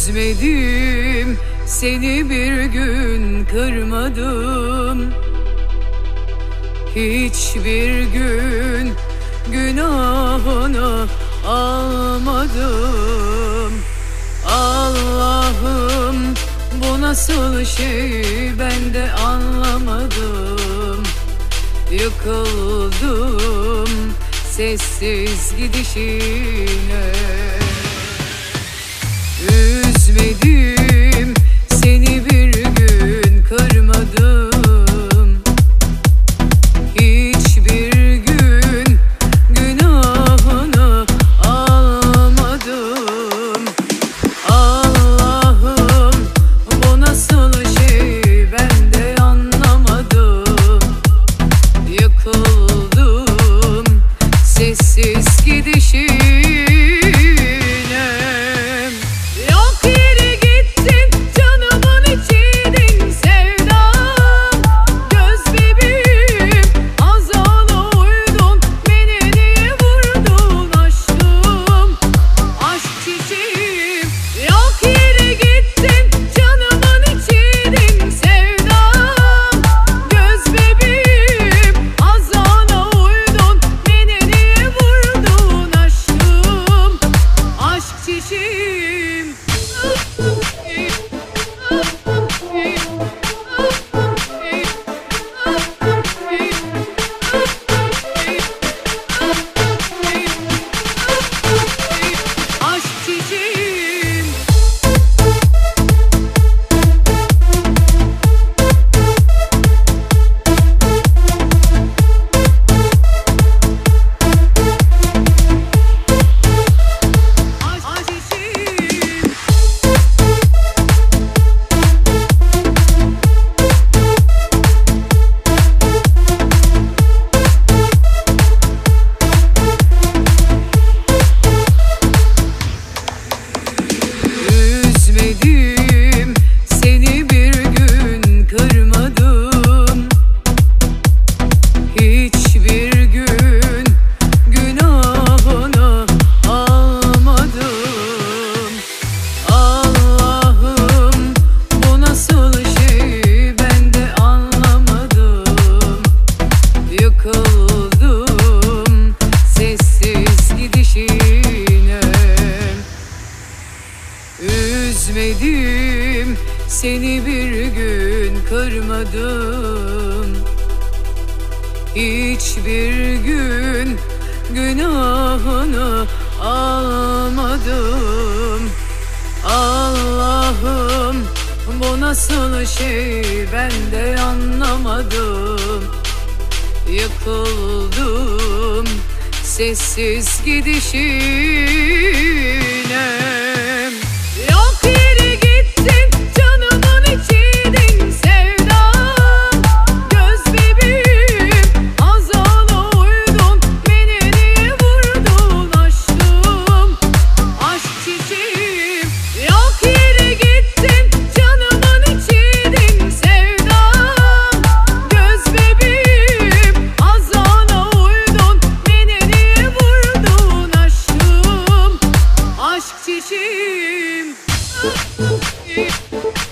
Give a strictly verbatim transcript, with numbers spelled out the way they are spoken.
Üzmedim, seni bir gün kırmadım. Hiçbir gün günahını almadım. Allah'ım, bu nasıl şey, ben de anlamadım. Yıkıldım sessiz gidişine. Üzmedim, seni bir gün kırmadım. Hiçbir gün günahını almadım. Allah'ım, bu nasıl şey, ben de anlamadım. Yıkıldım sessiz gidişine. Seni bir gün kırmadım. Hiçbir gün günahını almadım. Allah'ım, bu nasıl şey, ben de anlamadım. Yıkıldım sessiz gidişine. Üzmedim, seni bir gün kırmadım. Hiçbir gün günahını almadım. Allah'ım, bu nasıl şey, ben de anlamadım. Yıkıldım sessiz gidişine. Çiçeğim